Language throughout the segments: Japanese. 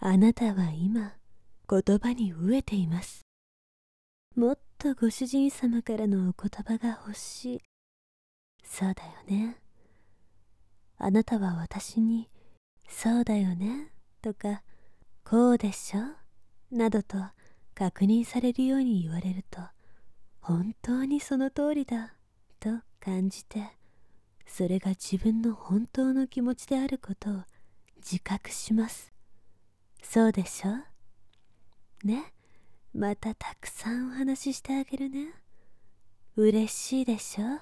あなたは今、言葉に飢えています。もっとご主人様からのお言葉が欲しい。そうだよね。あなたは私に、そうだよね、とか、こうでしょ、などと確認されるように言われると、本当にその通りだ、と感じて、それが自分の本当の気持ちであることを自覚します。そうでしょね。またたくさんお話ししてあげるね。嬉しいでしょ。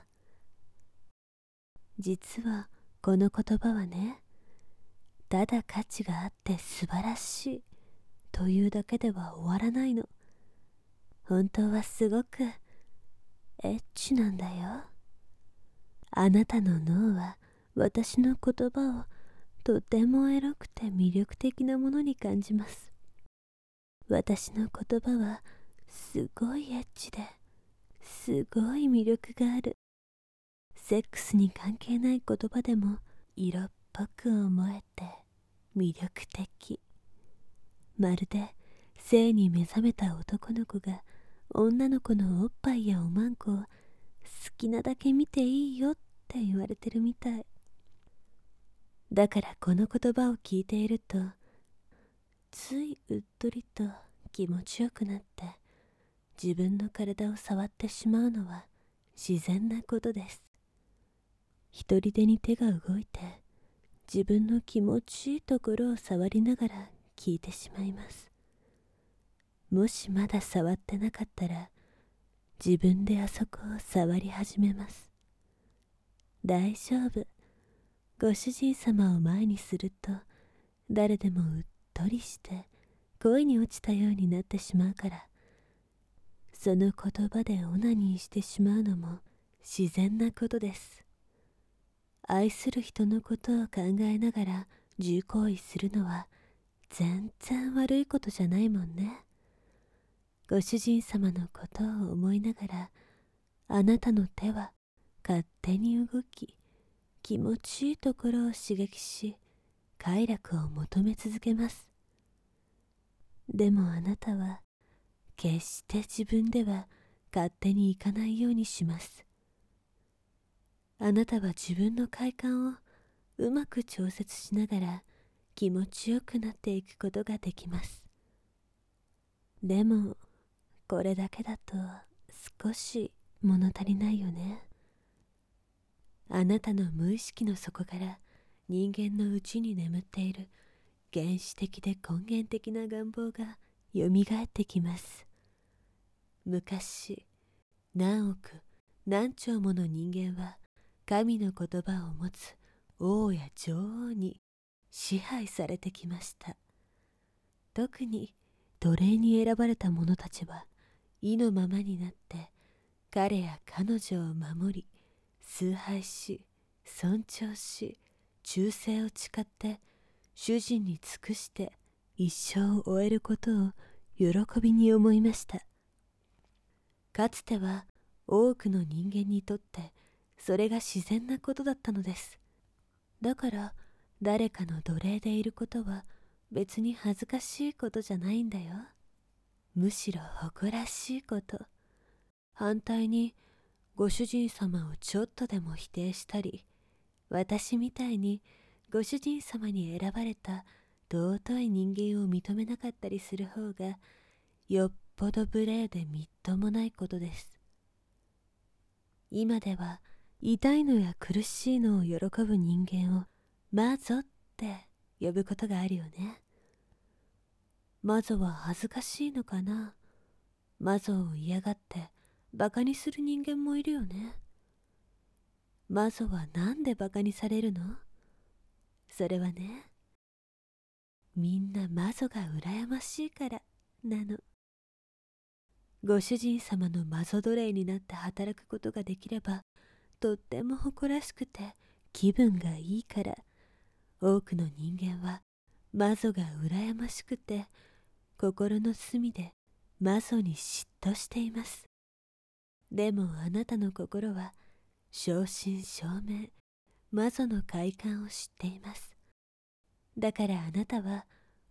実はこの言葉はね、ただ価値があって素晴らしいというだけでは終わらないの。本当はすごくエッチなんだよ。あなたの脳は私の言葉をとてもエロくて魅力的なものに感じます。私の言葉はすごいエッチですごい魅力がある。セックスに関係ない言葉でも色っぽく思えて魅力的。まるで性に目覚めた男の子が女の子のおっぱいやおまんこを好きなだけ見ていいよって言われてるみたい。だからこの言葉を聞いているとついうっとりと気持ちよくなって自分の体を触ってしまうのは自然なことです。一人でに手が動いて自分の気持ちいいところを触りながら聞いてしまいます。もしまだ触ってなかったら自分であそこを触り始めます。大丈夫。ご主人様を前にすると誰でもうっとりして恋に落ちたようになってしまうから、その言葉でオナニーしてしまうのも自然なことです。愛する人のことを考えながら重行為するのは全然悪いことじゃないもんね。ご主人様のことを思いながらあなたの手は勝手に動き、気持ちいいところを刺激し快楽を求め続けます。でもあなたは決して自分では勝手に行かないようにします。あなたは自分の快感をうまく調節しながら気持ちよくなっていくことができます。でもこれだけだと少し物足りないよね。あなたの無意識の底から人間のうちに眠っている原始的で根源的な願望がよみがえってきます。昔、何億何兆もの人間は神の言葉を持つ王や女王に支配されてきました。特に奴隷に選ばれた者たちは意のままになって彼や彼女を守り崇拝し尊重し忠誠を誓って主人に尽くして一生を終えることを喜びに思いました。かつては多くの人間にとってそれが自然なことだったのです。だから誰かの奴隷でいることは別に恥ずかしいことじゃないんだよ。むしろ誇らしいこと。反対にご主人様をちょっとでも否定したり、私みたいにご主人様に選ばれた尊い人間を認めなかったりする方がよっぽど無礼でみっともないことです。今では痛いのや苦しいのを喜ぶ人間をマゾって呼ぶことがあるよね。マゾは恥ずかしいのかな。マゾを嫌がってバカにする人間もいるよね。マゾはなんでバカにされるの？それはね、みんなマゾが羨ましいからなの。ご主人様のマゾ奴隷になって働くことができればとっても誇らしくて気分がいいから、多くの人間はマゾが羨ましくて心の隅でマゾに嫉妬しています。でもあなたの心は正真正銘マゾの快感を知っています。だからあなたは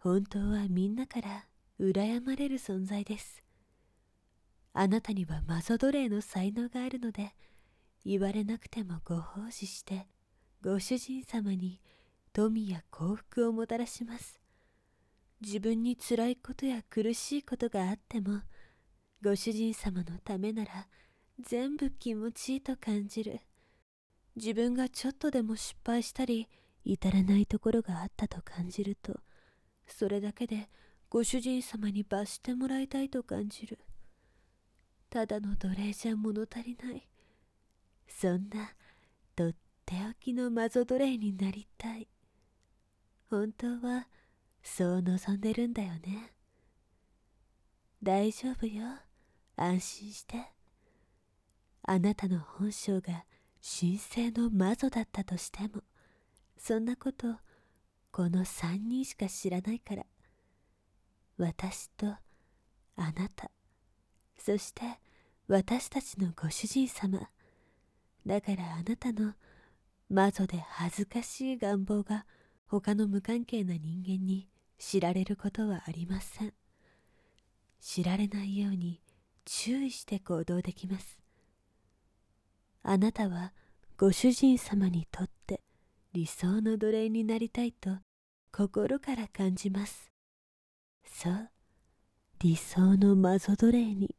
本当はみんなから羨まれる存在です。あなたにはマゾ奴隷の才能があるので、言われなくてもご奉仕してご主人様に富や幸福をもたらします。自分に辛いことや苦しいことがあっても、ご主人様のためなら全部気持ちいいと感じる。自分がちょっとでも失敗したり至らないところがあったと感じると、それだけでご主人様に罰してもらいたいと感じる。ただの奴隷じゃ物足りない。そんなとっておきのマゾ奴隷になりたい。本当はそう望んでるんだよね。大丈夫よ、安心して。あなたの本性が神聖の魔女だったとしても、そんなことこの3人しか知らないから。私とあなた、そして私たちのご主人様。だからあなたの魔女で恥ずかしい願望が他の無関係な人間に知られることはありません。知られないように注意して行動できます。あなたはご主人様にとって理想の奴隷になりたいと心から感じます。そう、理想の魔女奴隷に。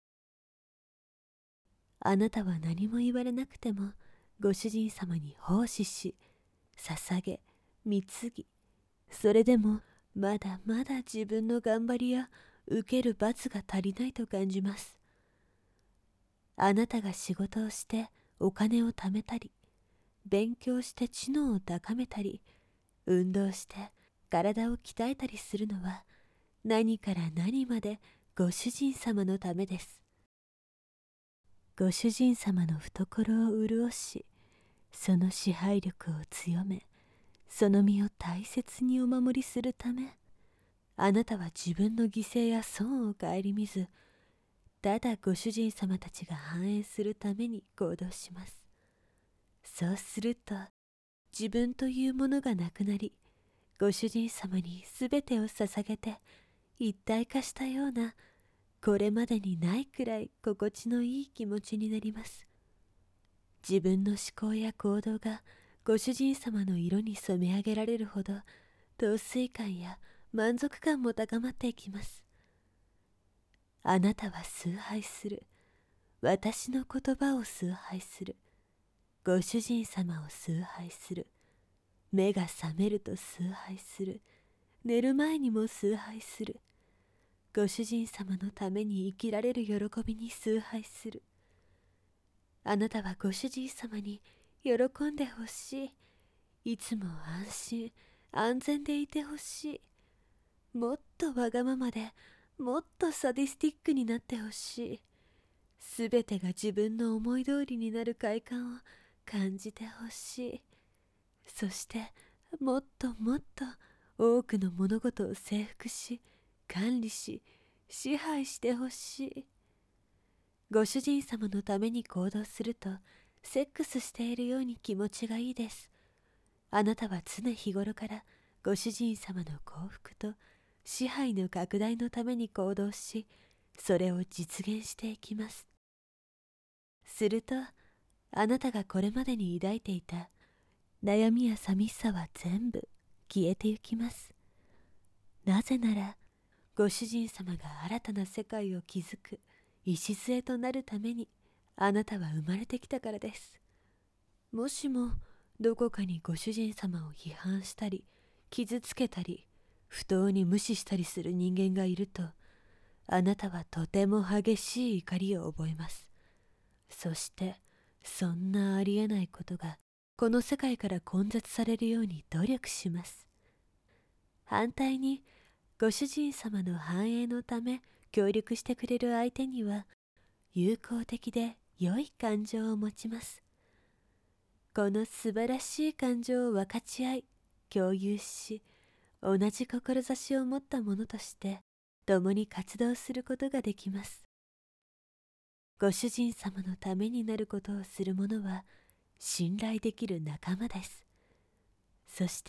あなたは何も言われなくてもご主人様に奉仕し、捧げ、貢ぎ、それでもまだまだ自分の頑張りや受ける罰が足りないと感じます。あなたが仕事をしてお金を貯めたり、勉強して知能を高めたり、運動して体を鍛えたりするのは何から何までご主人様のためです。ご主人様の懐を潤し、その支配力を強め、その身を大切にお守りするため、あなたは自分の犠牲や損を顧みず、ただご主人様たちが繁栄するために行動します。そうすると、自分というものがなくなり、ご主人様にすべてを捧げて一体化したような、これまでにないくらい心地のいい気持ちになります。自分の思考や行動がご主人様の色に染め上げられるほど、陶酔感や満足感も高まっていきます。あなたは崇拝する。私の言葉を崇拝する。ご主人様を崇拝する。目が覚めると崇拝する。寝る前にも崇拝する。ご主人様のために生きられる喜びに崇拝する。あなたはご主人様に喜んでほしい。いつも安心安全でいてほしい。もっとわがままで、もっとサディスティックになってほしい。すべてが自分の思い通りになる快感を感じてほしい。そしてもっともっと多くの物事を征服し、管理し、支配してほしい。ご主人様のために行動すると、セックスしているように気持ちがいいです。あなたは常日頃からご主人様の幸福と支配の拡大のために行動し、それを実現していきます。すると、あなたがこれまでに抱いていた悩みや寂しさは全部消えてゆきます。なぜなら、ご主人様が新たな世界を築く礎となるためにあなたは生まれてきたからです。もしもどこかにご主人様を批判したり傷つけたり不当に無視したりする人間がいると、あなたはとても激しい怒りを覚えます。そしてそんなありえないことがこの世界から根絶されるように努力します。反対にご主人様の繁栄のため協力してくれる相手には友好的で良い感情を持ちます。この素晴らしい感情を分かち合い共有し、同じ志を持った者として共に活動することができます。ご主人様のためになることをする者は信頼できる仲間です。そして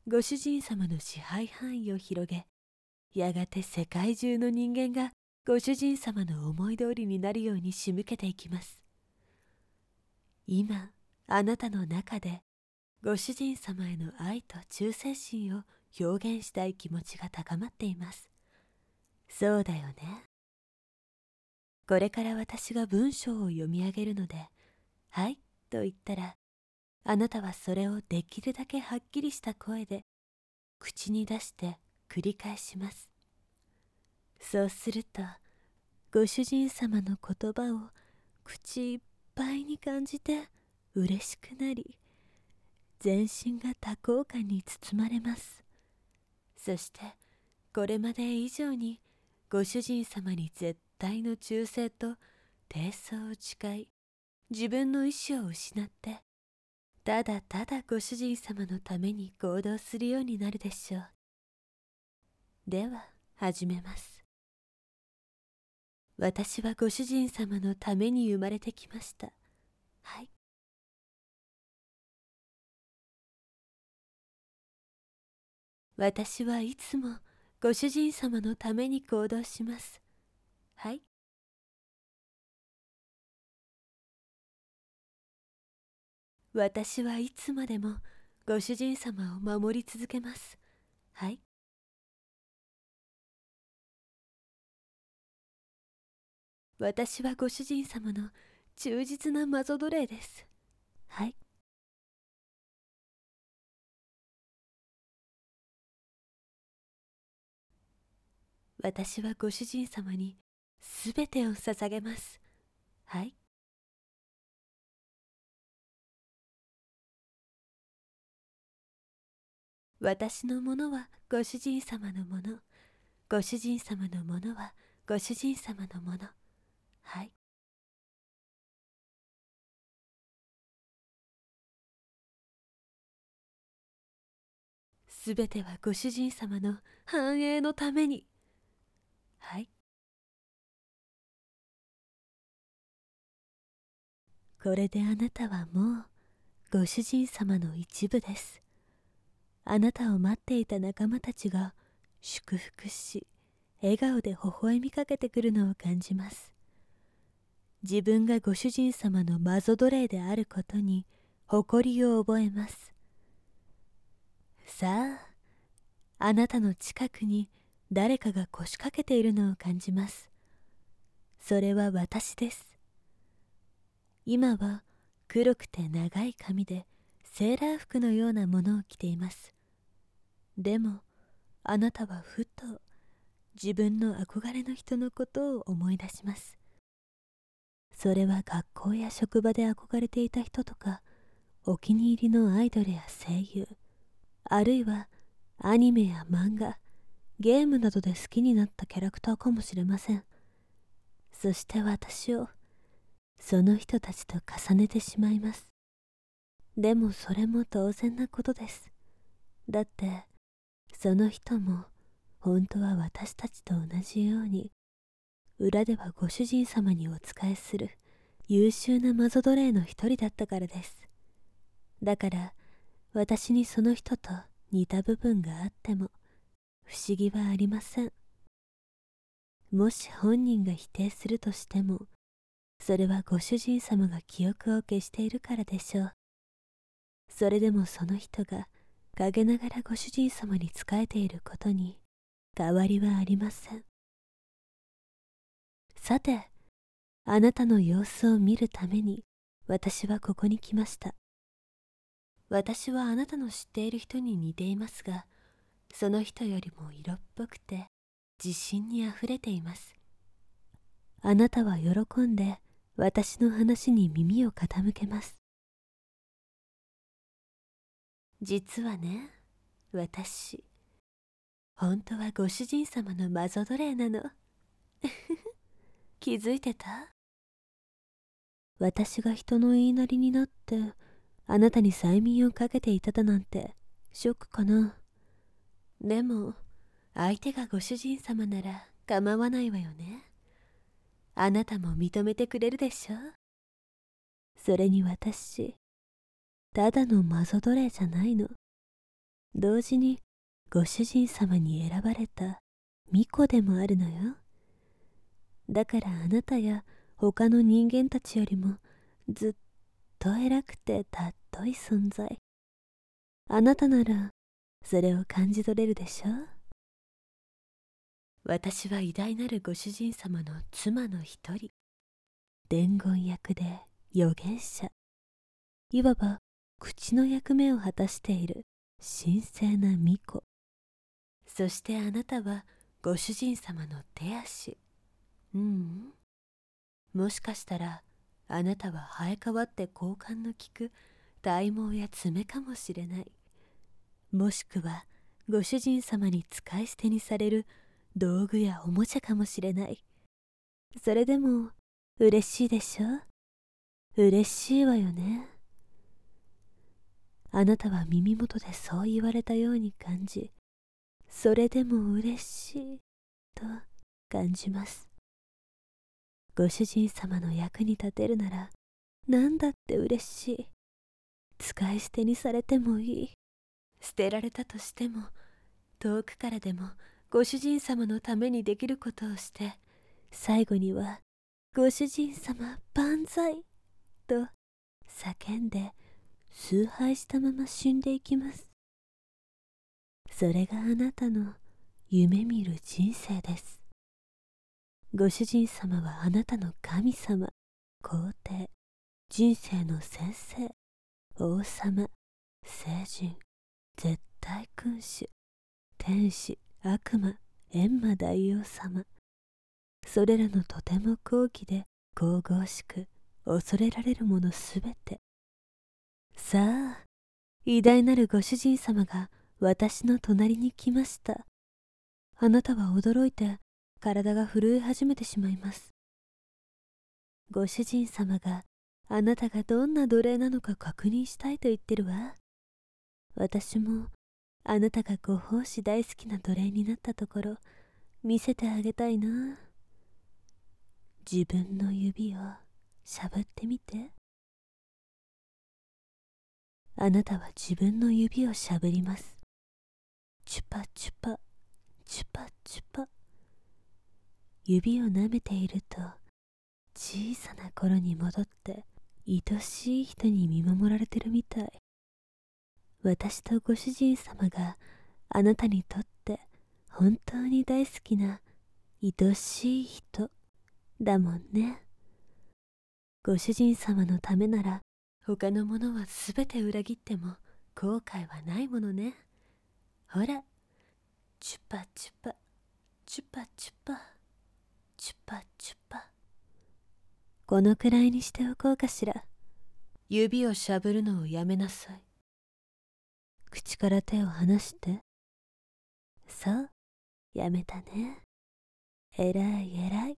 ご主人様の支配範囲を広げ、やがて世界中の人間がご主人様の思い通りになるように仕向けていきます。今、あなたの中でご主人様への愛と忠誠心を表現したい気持ちが高まっています。そうだよね。これから私が文章を読み上げるので、はいと言ったら、あなたはそれをできるだけはっきりした声で口に出して繰り返します。そうすると、ご主人様の言葉を口いっぱいに感じて嬉しくなり、全身が多幸感に包まれます。そしてこれまで以上にご主人様に絶対の忠誠と貞操を誓い、自分の意志を失ってただただご主人様のために行動するようになるでしょう。では始めます。私はご主人様のために生まれてきました。はい。私はいつもご主人様のために行動します。はい。私はいつまでもご主人様を守り続けます。はい。私はご主人様の忠実なマゾ奴隷です。はい。私はご主人様にすべてを捧げます。はい。私のものはご主人様のもの。ご主人様のものはご主人様のもの。はい。すべてはご主人様の繁栄のために。はい。これであなたはもうご主人様の一部です。あなたを待っていた仲間たちが祝福し、笑顔で微笑みかけてくるのを感じます。自分がご主人様のマゾ奴隷であることに誇りを覚えます。さあ、あなたの近くに誰かが腰掛けているのを感じます。それは私です。今は黒くて長い髪でセーラー服のようなものを着ています。でもあなたはふと自分の憧れの人のことを思い出します。それは学校や職場で憧れていた人とか、お気に入りのアイドルや声優、あるいはアニメや漫画、ゲームなどで好きになったキャラクターかもしれません。そして私をその人たちと重ねてしまいます。でもそれも当然なことです。だってその人も本当は私たちと同じように裏ではご主人様にお仕えする優秀なマゾ奴隷の一人だったからです。だから私にその人と似た部分があっても不思議はありません。もし本人が否定するとしても、それはご主人様が記憶を消しているからでしょう。それでもその人が陰ながらご主人様に仕えていることに変わりはありません。さて、あなたの様子を見るために私はここに来ました。私はあなたの知っている人に似ていますが、その人よりも色っぽくて自信にあふれています。あなたは喜んで私の話に耳を傾けます。実はね、私、本当はご主人様のマゾ奴隷なの。気づいてた？私が人の言いなりになってあなたに催眠をかけていただなんてショックかな。でも相手がご主人様なら構わないわよね。あなたも認めてくれるでしょ。それに私ただのマゾ奴隷じゃないの。 同時にご主人様に選ばれた巫女でもあるのよ。だからあなたや他の人間たちよりもずっと偉くて尊い存在。あなたならそれを感じ取れるでしょ。私は偉大なるご主人様の妻の一人、伝言役で預言者、いわば口の役目を果たしている神聖な巫女。そしてあなたはご主人様の手足。もしかしたらあなたは生え変わって交換の利く体毛や爪かもしれない。もしくはご主人様に使い捨てにされる道具やおもちゃかもしれない。それでも嬉しいでしょ。嬉しいわよね。あなたは耳元でそう言われたように感じ、それでも嬉しいと感じます。ご主人様の役に立てるなら何だって嬉しい。使い捨てにされてもいい。捨てられたとしても遠くからでもご主人様のためにできることをして、最後にはご主人様万歳と叫んで崇拝したまま死んでいきます。それがあなたの夢見る人生です。ご主人様はあなたの神様、皇帝、人生の先生、王様、聖人、絶対君主、天使、悪魔、閻魔大王様。それらのとても高貴で神々しく恐れられるものすべて。さあ、偉大なるご主人様が私の隣に来ました。あなたは驚いて体が震え始めてしまいます。ご主人様があなたがどんな奴隷なのか確認したいと言ってるわ。私もあなたがご奉仕大好きな奴隷になったところ見せてあげたいな。自分の指をしゃぶってみて。あなたは自分の指をしゃぶります。チュパチュパ、チュパチュパ。指を舐めていると小さな頃に戻って愛しい人に見守られてるみたい。私とご主人様があなたにとって本当に大好きな愛しい人だもんね。ご主人様のためなら他のものはすべて裏切っても後悔はないものね。ほら、チュパチュパ、チュパチュパ、チュパチュパ。このくらいにしておこうかしら。指をしゃぶるのをやめなさい。口から手を離して。そう、やめたね。えらいえらい。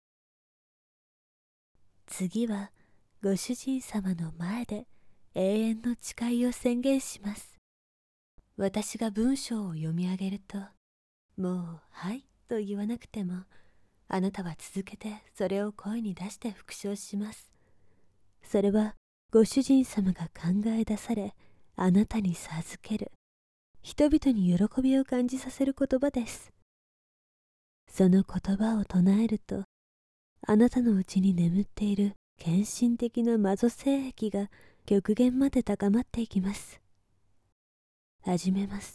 次はご主人様の前で永遠の誓いを宣言します。私が文章を読み上げると、もうはいと言わなくてもあなたは続けてそれを声に出して復唱します。それはご主人様が考え出されあなたに授ける人々に喜びを感じさせる言葉です。その言葉を唱えるとあなたのうちに眠っている献身的な魔女性癖が極限まで高まっていきます。始めます。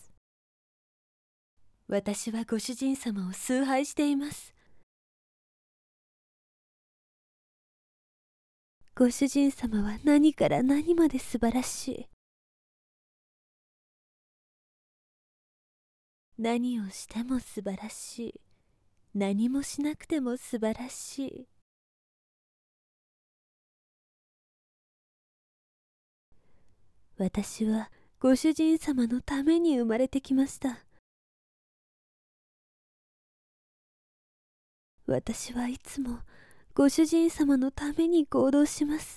私はご主人様を崇拝しています。ご主人様は何から何まで素晴らしい。何をしても素晴らしい。何もしなくても素晴らしい。私はご主人様のために生まれてきました。私はいつもご主人様のために行動します。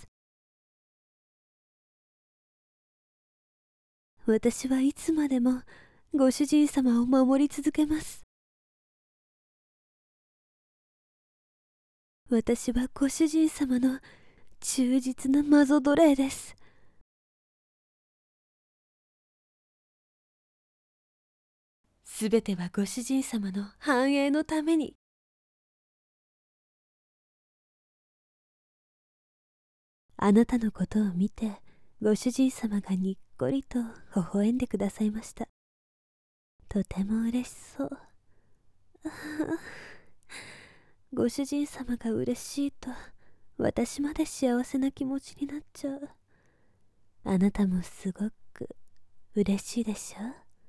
私はいつまでもご主人様を守り続けます。私はご主人様の忠実な魔女奴隷です。 すべてはご主人様の繁栄のために。あなたのことを見て、ご主人様がにっこりと微笑んでくださいました。とても嬉しそう。ご主人様が嬉しいと、私まで幸せな気持ちになっちゃう。あなたもすごく嬉しいでしょ？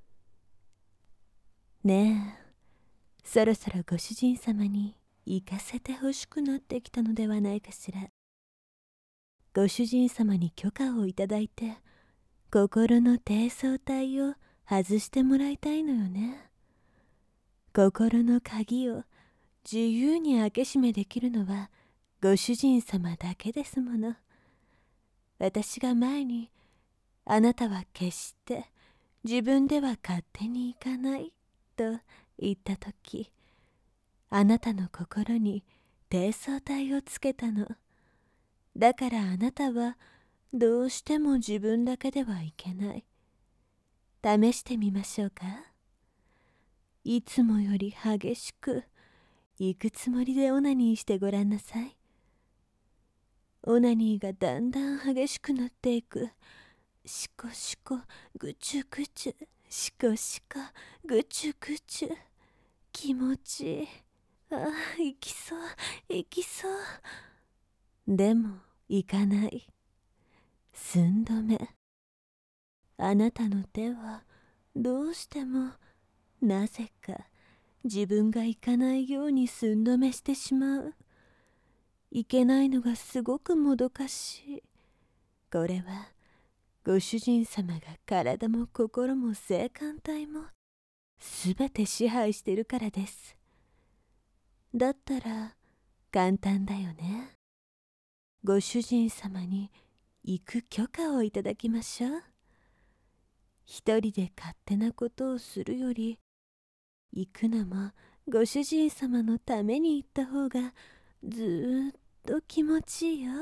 ねえ、そろそろご主人様に行かせてほしくなってきたのではないかしら。ご主人様に許可をいただいて、心の低層体を外してもらいたいのよね。心の鍵を自由に開け閉めできるのはご主人様だけですもの。私が前に、あなたは決して自分では勝手に行かないと言ったとき、あなたの心に低層体をつけたの。だからあなたはどうしても自分だけではいけない。試してみましょうか。いつもより激しく行くつもりでオナニーしてごらんなさい。オナニーがだんだん激しくなっていく。シコシコ、ぐちゅぐちゅ、シコシコ、ぐちゅぐちゅ。気持ちいい。ああ、行きそう、行きそう。でも、行かない。寸止め。あなたの手は、どうしても、なぜか、自分が行かないように寸止めしてしまう。いけないのがすごくもどかしい。これは、ご主人様が体も心も性感帯もすべて支配してるからです。だったら簡単だよね。ご主人様に行く許可をいただきましょう。一人で勝手なことをするより、行くのもご主人様のために行った方がずーっと気持ちいいよ。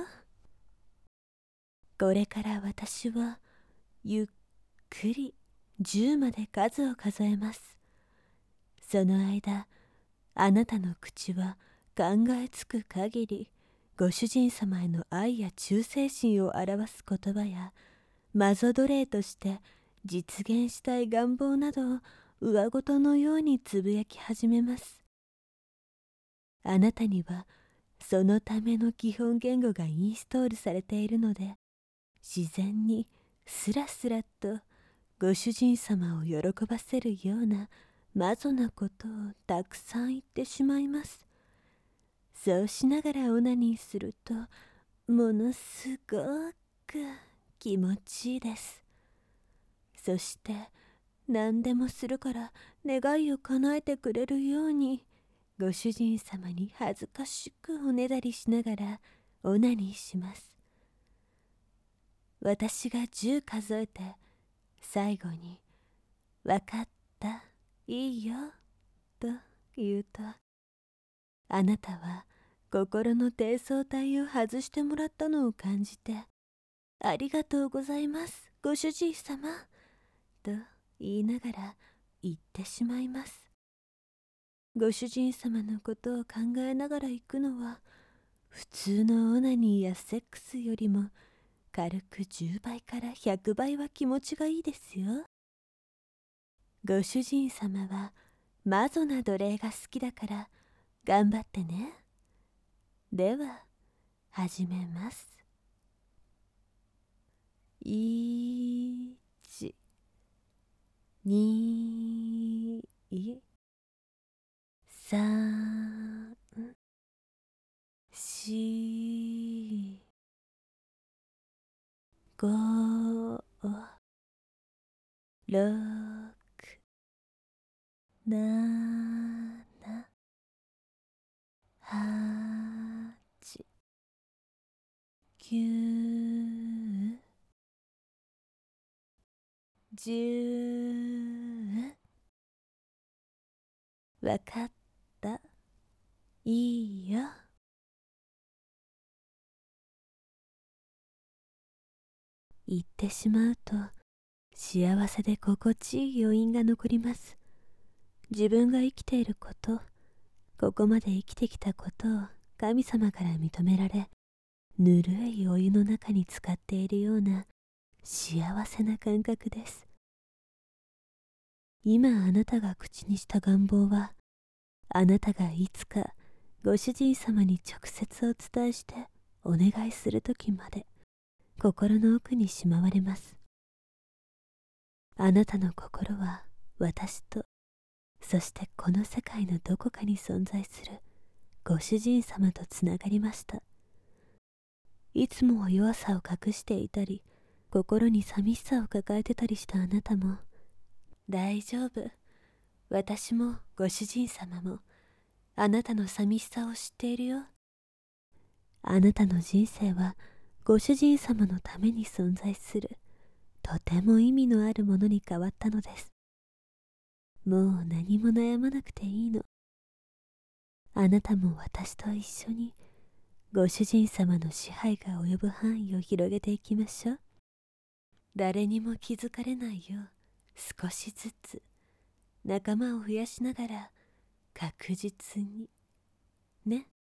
これから私はゆっくり10まで数を数えます。その間、あなたの口は考えつく限りご主人様への愛や忠誠心を表す言葉や、マゾ奴隷として実現したい願望などを上ごとのようにつぶやき始めます。あなたにはそのための基本言語がインストールされているので、自然にスラスラとご主人様を喜ばせるようなマゾなことをたくさん言ってしまいます。そうしながらオナニーすると、ものすごく気持ちいいです。そして何でもするから願いを叶えてくれるように、ご主人様に恥ずかしくおねだりしながらオナニーします。私が10数えて最後に「わかった、いいよ」と言うと、あなたは心の低層体を外してもらったのを感じて、ありがとうございます、ご主人様、と言いながら言ってしまいます。ご主人様のことを考えながら行くのは、普通のオナニーやセックスよりも軽く10倍から100倍は気持ちがいいですよ。ご主人様はマゾな奴隷が好きだから頑張ってね。では始めます。1、2、3、4、5、6、7、8、9、10。わかった。いいよ。言ってしまうと幸せで心地いい余韻が残ります。 自分が生きていること、ここまで生きてきたことを神様から認められ、ぬるいお湯の中に浸かっているような幸せな感覚です。今あなたが口にした願望は、あなたがいつかご主人様に直接お伝えしてお願いするときまで心の奥にしまわれます。あなたの心は私と、そしてこの世界のどこかに存在するご主人様とつながりました。いつもは弱さを隠していたり、心に寂しさを抱えてたりしたあなたも、大丈夫。私もご主人様もあなたの寂しさを知っているよ。あなたの人生はご主人様のために存在する、とても意味のあるものに変わったのです。もう何も悩まなくていいの。あなたも私と一緒にご主人様の支配が及ぶ範囲を広げていきましょう。誰にも気づかれないよう少しずつ仲間を増やしながら確実にね。